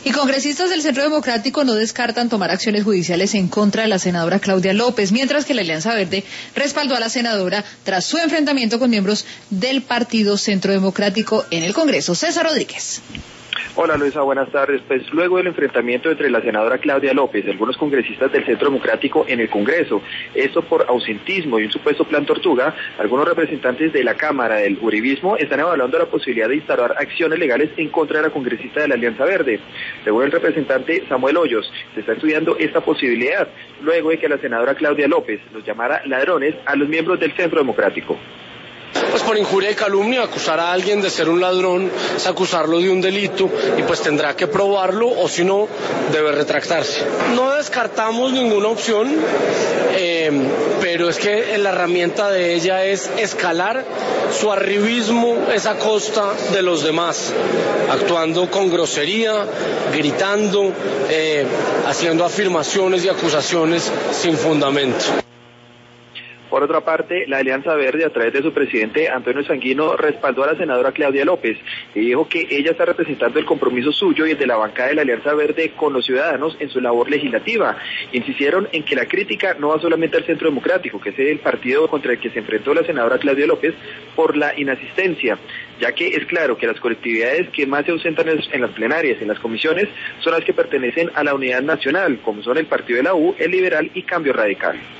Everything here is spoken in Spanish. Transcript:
Y congresistas del Centro Democrático no descartan tomar acciones judiciales en contra de la senadora Claudia López, mientras que la Alianza Verde respaldó a la senadora tras su enfrentamiento con miembros del Partido Centro Democrático en el Congreso. César Rodríguez. Hola Luisa, buenas tardes. Pues luego del enfrentamiento entre la senadora Claudia López y algunos congresistas del Centro Democrático en el Congreso, esto por ausentismo y un supuesto plan Tortuga, algunos representantes de la Cámara del Uribismo están evaluando la posibilidad de instaurar acciones legales en contra de la congresista de la Alianza Verde. Según el representante Samuel Hoyos, se está estudiando esta posibilidad, luego de que la senadora Claudia López los llamara ladrones a los miembros del Centro Democrático. Pues por injuria y calumnia, acusar a alguien de ser un ladrón es acusarlo de un delito y pues tendrá que probarlo o si no, debe retractarse. No descartamos ninguna opción, pero es que la herramienta de ella es escalar su arribismo es a costa de los demás, actuando con grosería, gritando, haciendo afirmaciones y acusaciones sin fundamento. Por otra parte, la Alianza Verde, a través de su presidente Antonio Sanguino, respaldó a la senadora Claudia López y dijo que ella está representando el compromiso suyo y el de la bancada de la Alianza Verde con los ciudadanos en su labor legislativa. Insistieron en que la crítica no va solamente al Centro Democrático, que es el partido contra el que se enfrentó la senadora Claudia López por la inasistencia, ya que es claro que las colectividades que más se ausentan en las plenarias, en las comisiones, son las que pertenecen a la unidad nacional, como son el Partido de la U, el Liberal y Cambio Radical.